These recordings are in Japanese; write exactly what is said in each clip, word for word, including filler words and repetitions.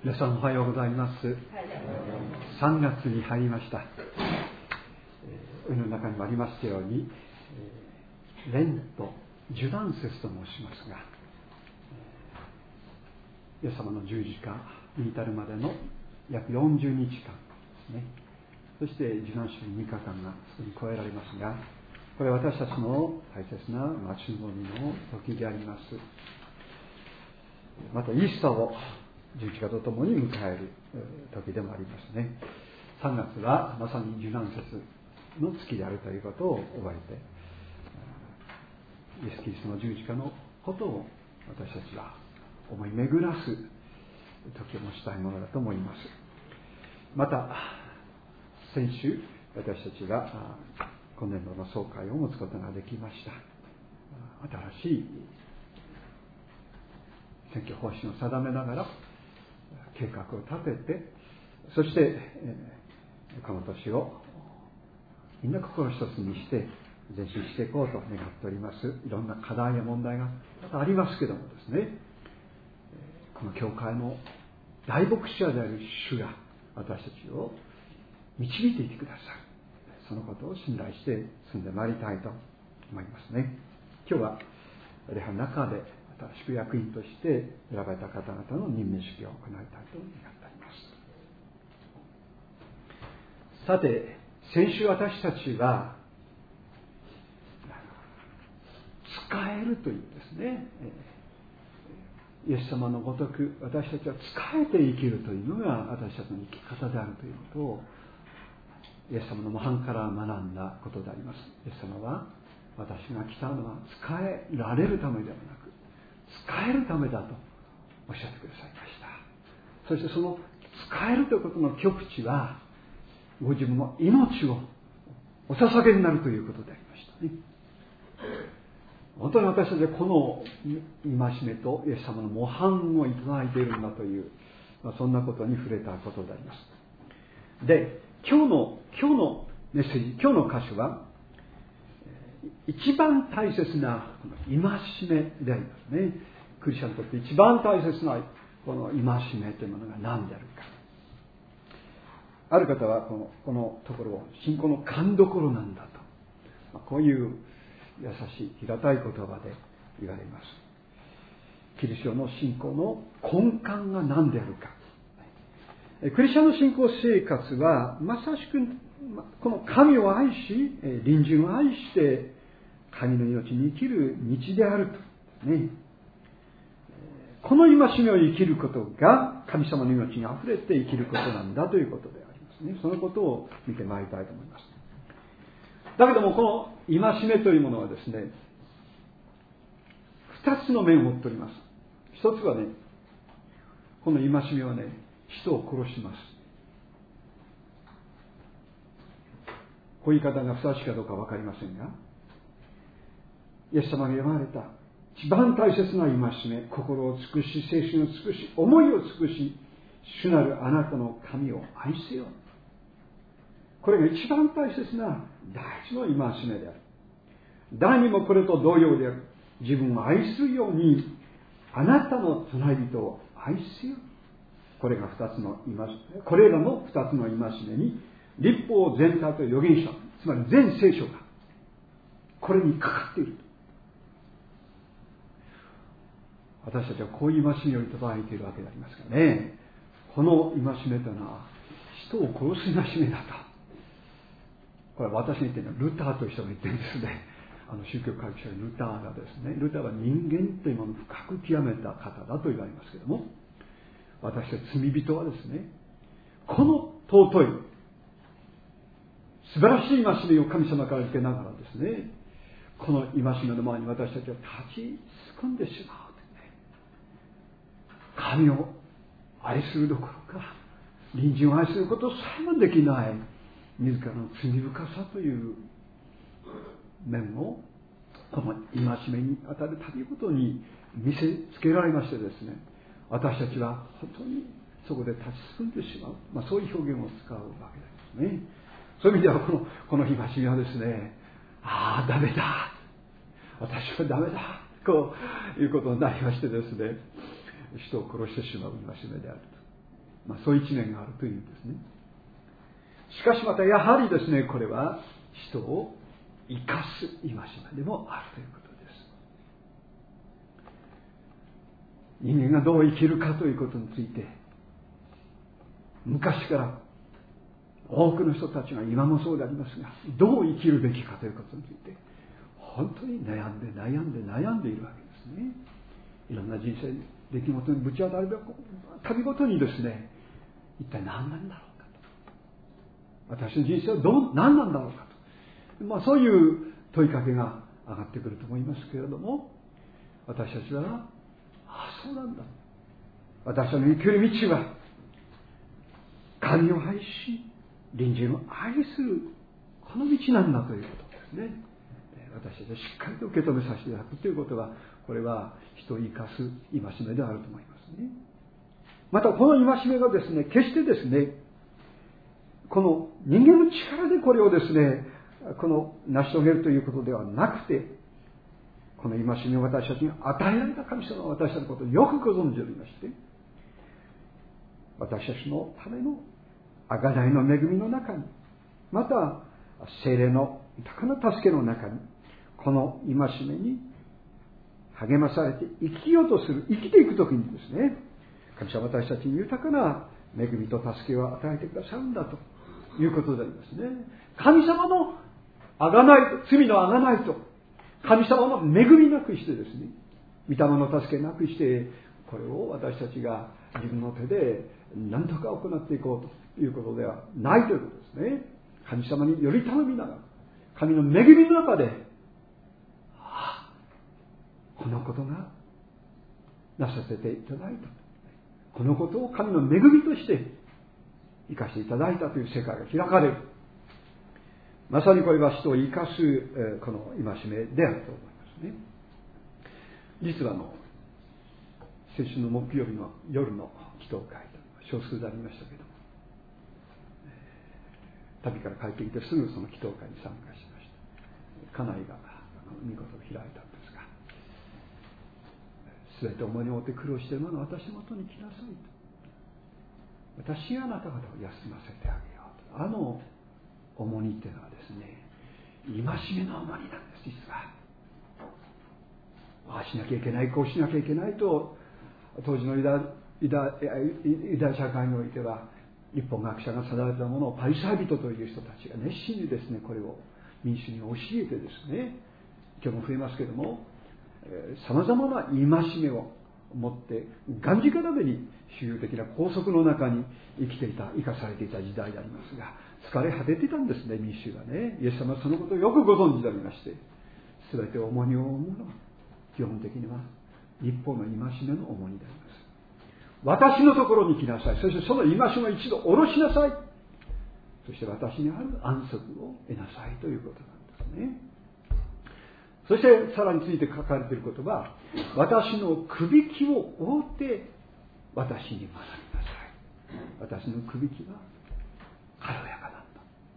皆さんおはようございます。さんがつに入りました。絵の中にもありますように、レント、受難節と申しますが、イエス様の十字架に至るまでの約よんじゅうにちかんですね。そして受難週みっかかんがすでに超えられますが、これは私たちの大切な待ち望みの時であります。またイースターを十字架とともに迎える時でもありますね。さんがつはまさに受難節の月であるということを覚えて、イエス・キリストの十字架のことを私たちは思い巡らす時を持ちたいものだと思います。また先週私たちが今年度の総会を持つことができました。新しい選挙方針を定めながら計画を立てて、そして、えー、この年をみんな心一つにして前進していこうと願っております。いろんな課題や問題がありますけどもですね、この教会の大牧者である主が私たちを導いていてください。そのことを信頼して進んでまいりたいと思いますね。今日は礼拝の中で新しく役員として選ばれた方々の任命式を行いたいと願っております。さて、先週私たちは使えるというですね、イエス様のごとく私たちは使えて生きるというのが私たちの生き方であるということをイエス様の模範から学んだことであります。イエス様は私が来たのは使えられるためではなく使えるためだとおっしゃってくださいました。そしてその使えるということの極致はご自分の命をお捧げになるということでありましたね。本当に私たちはこの戒めとイエス様の模範をいただいているんだという、まあ、そんなことに触れたことであります。で、今日の今日のメッセージ、今日の箇所は一番大切な戒めでありますね。クリスチャンにとって一番大切なこの戒めというものが何であるか。ある方はこのこのところを信仰の勘どころなんだと、まあ、こういう優しい平たい言葉で言われます。キリストの信仰の根幹が何であるか。クリスチャンの信仰生活はまさしくこの神を愛し隣人を愛して神の命に生きる道であると、ね、この戒めを生きることが神様の命にあふれて生きることなんだということでありますね。そのことを見てまいりたいと思います。だけどもこの戒めというものはですね、二つの面を持っております。一つはね、この戒めはね、人を殺します。こういう言い方がふさわしいかどうかわかりませんが、イエス様が言われた一番大切な戒め、心を尽くし、精神を尽くし、思いを尽くし、主なるあなたの神を愛せよ。これが一番大切な第一の戒めである。第二もこれと同様である。自分を愛するようにあなたの隣人を愛せよ。これが二つの戒め、これらの二つの戒めに律法全体と預言者、つまり全聖書がこれにかかっていると。私たちはこういう戒めをいただいているわけでありますからね。この戒めというのは人を殺す戒めだと。これは私が言っているのはルターという人が言ってるんですね。あの宗教改革者ルターがですね、ルターは人間というものを深く極めた方だと言われますけれども、私たち罪人はですね、この尊い素晴らしい戒めを神様から受けながらですね、この戒めの前に私たちは立ちすくんでしまう。神を愛するどころか隣人を愛することさえもできない自らの罪深さという面をこの戒めに当たるたびごとに見せつけられましてですね、私たちは本当にそこで立ちすくんでしまう、まあ、そういう表現を使うわけですね。そういう意味ではこのこの戒めはですね、ああダメだ、私はダメだ、こういうことになりましてですね、人を殺してしまう戒めであるまあ、そういう一面があるというんですね。しかしまたやはりですね、これは人を生かす戒めでもあるということです。人間がどう生きるかということについて、昔から多くの人たちが今もそうでありますが、どう生きるべきかということについて本当に悩んで悩んで悩んでいるわけですね。いろんな人生出来事にぶち当たるたびごとにですね、一体何なんだろうかと、私の人生はどう何なんだろうかと、まあ、そういう問いかけが上がってくると思いますけれども、私たちは、ああそうなんだ、私の生きる道は神を愛し隣人を愛するこの道なんだということですね。私たちはしっかりと受け止めさせていただくということは、これは人を生かす戒めであると思いますね。またこの戒めがですね、決してですね、この人間の力でこれをですね、この成し遂げるということではなくて、この戒めを私たちに与えられた神様は私たちのことをよくご存知おりまして、私たちのための贖いの恵みの中に、また聖霊の豊かな助けの中に、この戒めに励まされて生きようとする、生きていくときにですね、神様は私たちに豊かな恵みと助けを与えてくださるんだということでありますね。神様の贖いと、罪の贖いと、神様の恵みなくしてですね、御霊の助けなくして、これを私たちが自分の手で何とか行っていこうということではないということですね。神様により頼みながら、神の恵みの中で、ああ、このことがなさせていただいた、このことを神の恵みとして生かしていただいたという世界が開かれる。まさにこれは人を生かす、えー、この戒めであると思いますね。実はあの先週の木曜日の夜の祈祷会、少数でありましたけども、旅から帰ってきてすぐその祈祷会に参加しました。家内が御事を開いたんですが、すべて重荷を負って苦労しているものを私のもとに来なさいと、私があなた方を休ませてあげようと。あの重荷っていうのはですね、戒めの重荷なんです。実はああしなきゃいけない、こうしなきゃいけないと、当時のユダユダユダヤ社会においては立法学者が定めたものをパリサイ人という人たちが熱心にですね、これを民衆に教えてですね、今日も増えますけども、さまざまな戒めを持ってがんじがらめに主流的な拘束の中に生きていた、生かされていた時代でありますが、疲れ果ててたんですね、民衆がね。イエス様はそのことをよくご存知でありまして、全て重荷を負うものは基本的には立法の戒めの重荷であります。私のところに来なさい。そしてその戒めを一度下ろしなさい。そして私にある安息を得なさいということなんですね。そしてさらについて書かれていることは、私のくびきを覆って私に学びなさい。私のくびきは軽やかなんだ。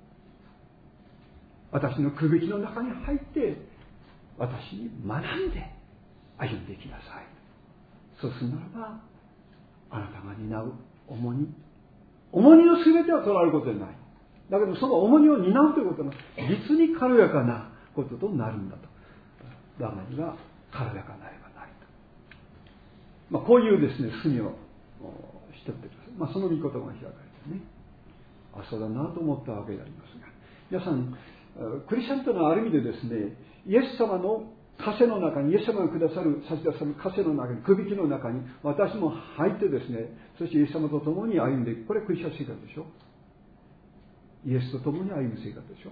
私のくびきの中に入って私に学んで歩んでいきなさい。そうするならば、あなたが担う重荷、重荷の全ては取られることでない。だけどその重荷を担うということは実に軽やかなこととなるんだと。我が身が軽やかなればないと。まあ、こういうですね、罪をしてってください。まあ、その御言葉が開かれてね、あ、そうだなと思ったわけでありますが、皆さん、クリスチャンというのはある意味でですね、イエス様の枷の中に、イエス様がくださる、差し出される枷の中に、くびきの中に私も入ってですね、そしてイエス様と共に歩んでいく。これはクリスチャン生活でしょ。イエスと共に歩む生活でしょ。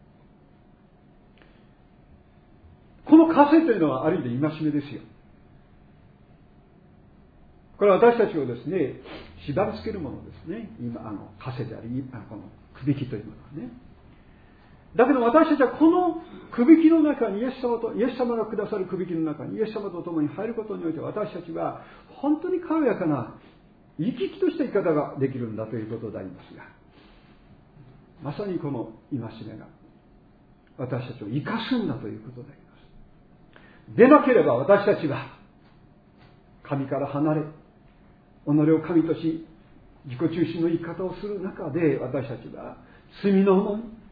この枷というのはある意味で戒めですよ。これは私たちをですね、縛り付けるものですね。今、あの、枷であり、あのこのくびきというものはね。だけど私たちはこのくびきの中に、イエス様と、イエス様がくださるくびきの中に、イエス様と共に入ることにおいて、私たちは本当に軽やかな、生き生きとした生き方ができるんだということでありますが、まさにこの戒めが私たちを生かすんだということであります。でなければ私たちは神から離れ、己を神とし、 自己中心の生き方をする中で、私たちは罪の重み、